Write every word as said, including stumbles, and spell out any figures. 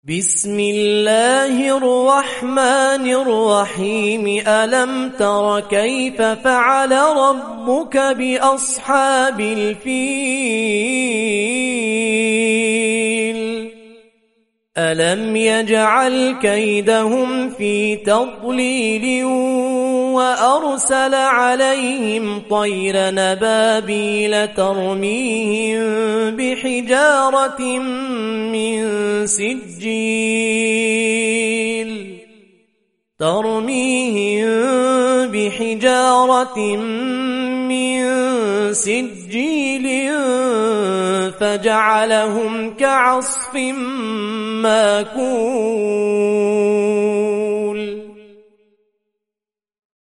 بسم الله الرحمن الرحيم ألم تر كيف فعل ربك بأصحاب الفيل ألم يجعل كيدهم في تضليل وأرسل عليهم طيرا نبابيل ترميهم بحجارة من سجيل ترميهم بحجارة من سجيل فجعلهم كعصف ماكون